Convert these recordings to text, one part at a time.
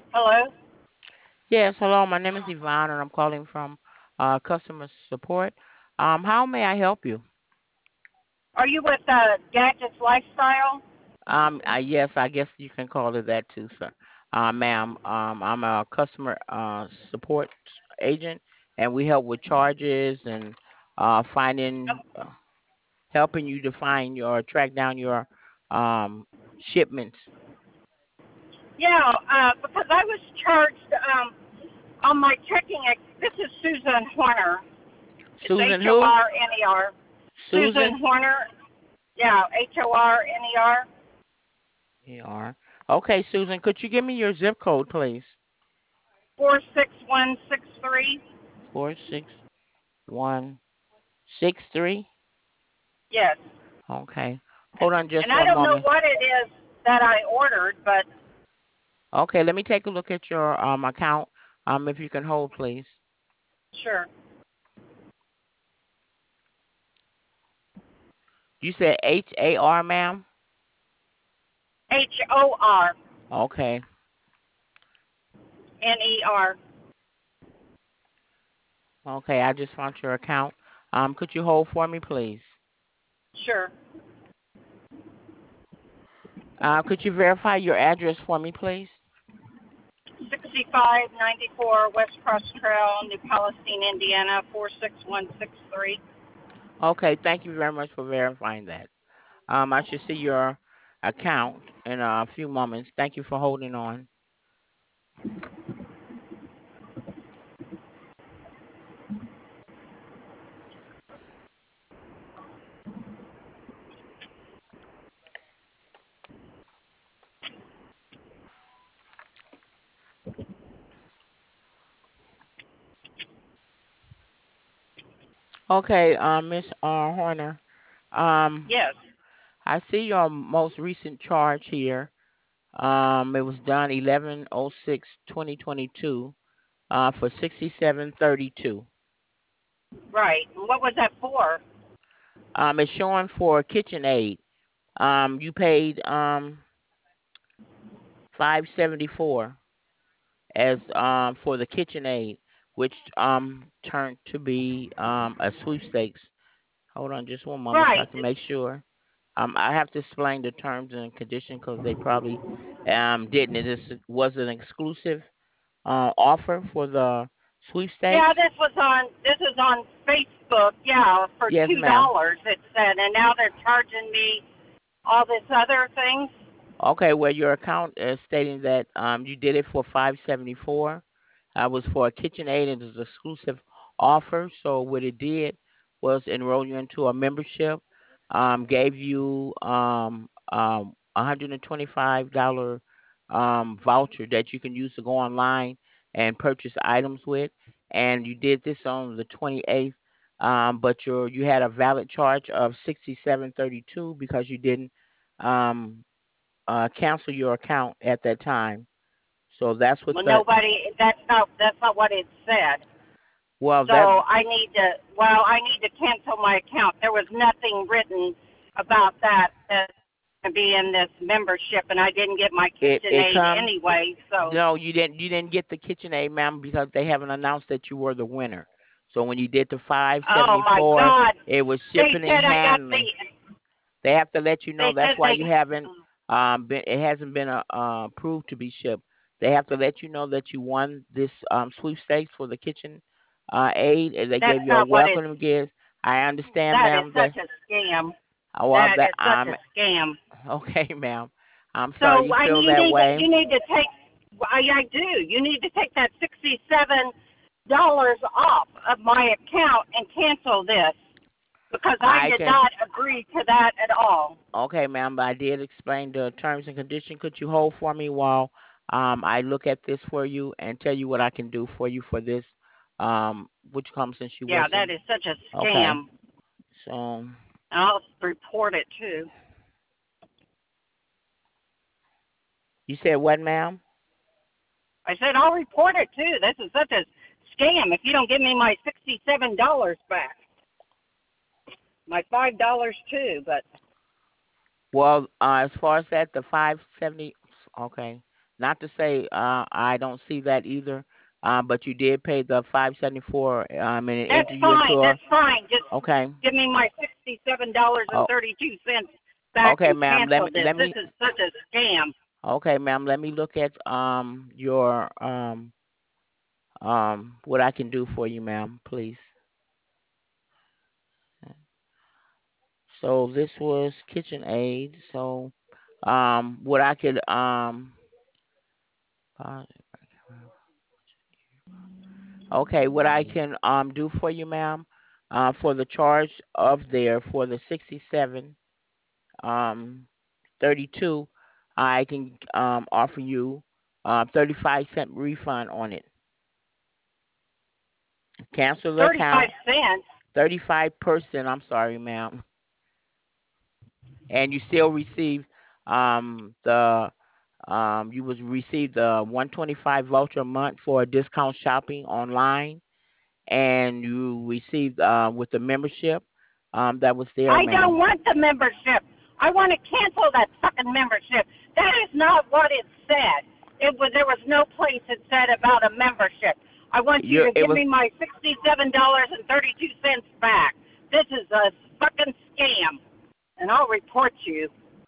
Hello? Yes, hello. My name is Yvonne, and I'm calling from customer support. How may I help you? Are you with Gadget's Lifestyle? Yes, I guess you can call it that too, sir. Ma'am, I'm a customer support agent, and we help with charges and finding, helping you to find your track down your um shipments. Yeah, because I was charged on my checking. This is Susan Horner. It's Susan who? Horner. Susan. Susan Horner. Yeah, Horner. ER. Okay, Susan, could you give me your zip code, please? 46163. 46163. Yes. Okay. Hold on just And I one don't know moment. what it is that I ordered, but Okay, let me take a look at your account. If you can hold, please. sure. You said HAR, ma'am? Okay. HORNER. Okay, I just found your account. Could you hold for me, please? Sure. Could you verify your address for me, please? 6594 West Cross Trail, New Palestine, Indiana, 46163. Okay, thank you very much for verifying that. I should see your account in a few moments. Thank you for holding on. Okay, Miss Horner. Um, Yes. I see your most recent charge here. It was done 11/06/2022. For 67.32. Right. What was that for? It's showing for KitchenAid. You paid 574 as for the KitchenAid, which turned to be a sweepstakes. Hold on just one moment so I Right. can make sure. I have to explain the terms and conditions because they probably didn't. It was an exclusive offer for the Yeah, sweepstakes. this is on Facebook. Yeah, for Yes, ma'am. $2 it said, and now they're charging me all this other things. Okay, well, your account is stating that you did it for 574. Was for a KitchenAid and it was exclusive offer. So what it did was enroll you into a membership, gave you $125 voucher that you can use to go online and purchase items with. And you did this on the 28th, but you had a valid charge of 67.32 because you didn't um, cancel your account at that time. So that's what Well, the nobody. That's not what it said. well So that I need to. Well, I need to cancel my account. There was nothing written about that to be in this membership, and I didn't get my it KitchenAid comes. anyway. So, No, you didn't get the KitchenAid, ma'am, because they haven't announced that you were the winner. So when you did the oh my 574, God, it was they shipping and said I got the. handling. They have to let you know They that's said why they. you haven't been it hasn't been approved to be shipped. They have to let you know that you won this sweepstakes for the kitchen aid, and they That's gave you a not what it's. welcome gift. I understand, That is ma'am, that such a scam. well That that is such a scam. okay, ma'am. I'm sorry So you I feel you that need to way. take. I do. You need to take that $67 off of my account and cancel this because I I did can not agree to that at all. Okay, ma'am, but I did explain the terms and conditions. Could you hold for me while I look at this for you and tell you what I can do for you for this, which comes since you Yeah, that wasn't. is such a Okay. scam. So I'll report it too. you said what, ma'am? I said I'll report it too. This is such a scam. If you don't give me my $67 back, my $5 too. But Well, as far as that, the 570. Okay. Not to say I don't see that either. But you did pay the 574 and it That's entered you fine. into a. That's fine. Just Okay. give me my $67 and Oh, 32 cents back okay, and ma'am. cancel this. Let This me. is such a scam. Okay, ma'am. Let me look at your what I can do for you, ma'am, please. So this was KitchenAid. So what I could uh, okay, what I can do for you, ma'am, for the charge of there for the 67 um 32, I can offer you 35-cent refund on it. Cancel the 35 account. cents. 35%, I'm sorry, ma'am. And you still receive the you was receive the 125 voucher a month for discount shopping online, and you received with the membership that was there, I don't ma'am. want the membership. I want to cancel that fucking membership. That is not what it said. It was there was no place it said about a membership. I want you to It give was me my $67.32 back. This is a fucking scam, and I'll report you.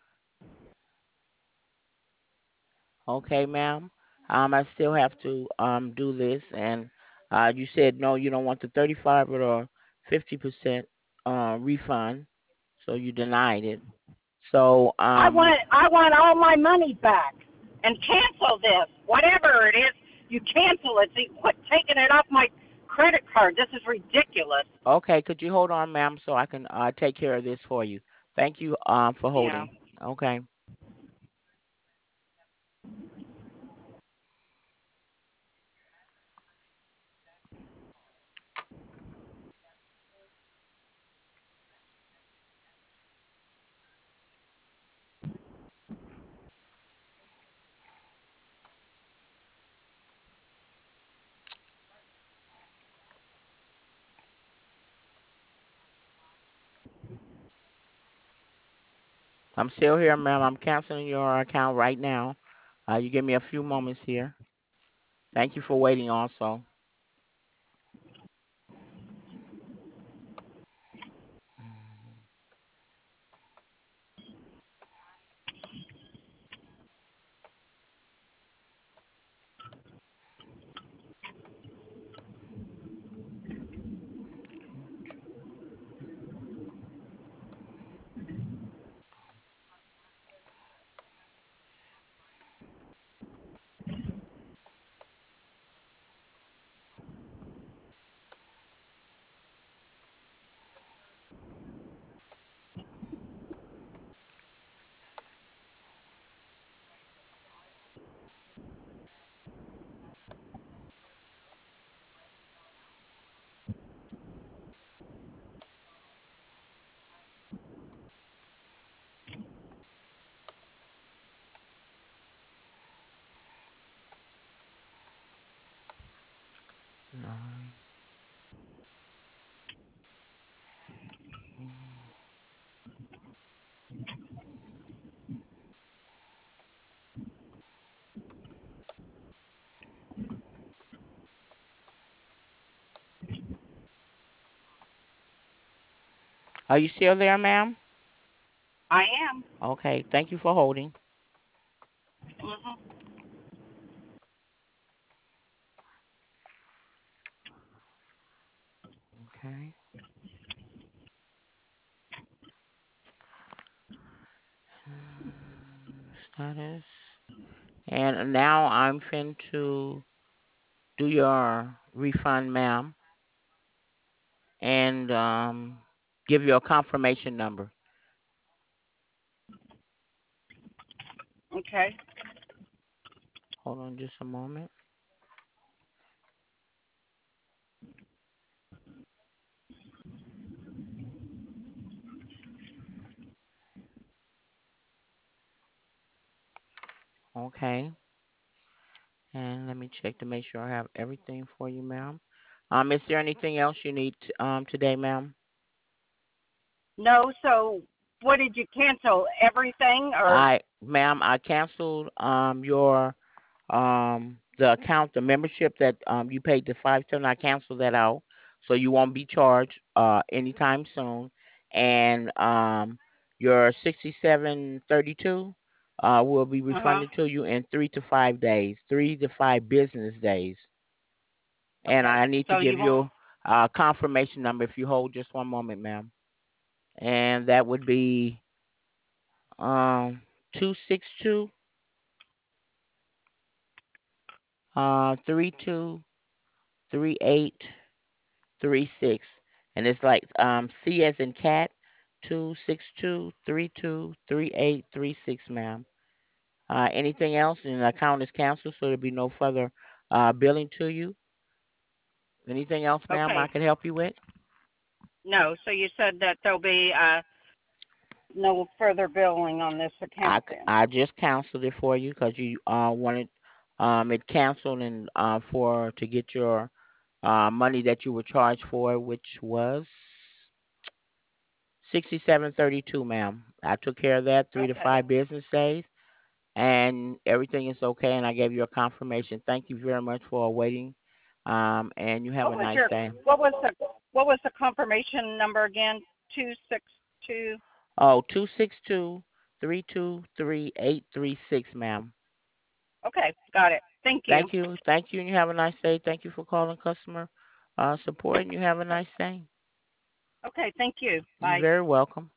okay, ma'am. I still have to do this, and you said no, you don't want the 35 or 50% refund, so you denied it. So I want all my money back and cancel this. Whatever it is, you cancel it. See, quit taking it off my credit card. This is ridiculous. okay, could you hold on, ma'am, so I can take care of this for you? Thank you for Yeah. holding. Okay. I'm still here, ma'am. I'm canceling your account right now. You give me a few moments here. Thank you for waiting also. Nine. Are you still there, ma'am? I am. Okay. Thank you for holding. Hmm. Okay. Status. And now I'm fin to do your refund, ma'am, and give you a confirmation number. Okay. Hold on just a moment. Okay. And let me check to make sure I have everything for you, ma'am. Is there anything else you need today, ma'am? No. So, what did you cancel? Everything or? Ma'am, I canceled your. The account, the membership that you paid the 510, I cancel that out, so you won't be charged anytime soon. And your 6732 will be Uh-huh. refunded to you in 3 to 5 days, 3 to 5 business days. And Okay. I need to So give you won't. you a confirmation number if you hold just one moment, ma'am. And that would be 262 323836, and it's like C as in cat, 262323836, ma'am. Anything else? And the account is canceled, so there'll be no further billing to you. Anything else, ma'am, I Okay. can help you with? No. So you said that there'll be no further billing on this account then. I just canceled it for you because you wanted it canceled and for to get your money that you were charged for, which was 6732, ma'am. I took care of that, three to Okay. five business days, and everything is okay. And I gave you a confirmation. Thank you very much for waiting. And you have What a was nice your day. what was the confirmation number again? 262. Oh, 262323836, ma'am. Okay, got it. Thank you. Thank you, and you have a nice day. Thank you for calling customer support, and you have a nice day. Okay, thank you. You're Bye. very welcome.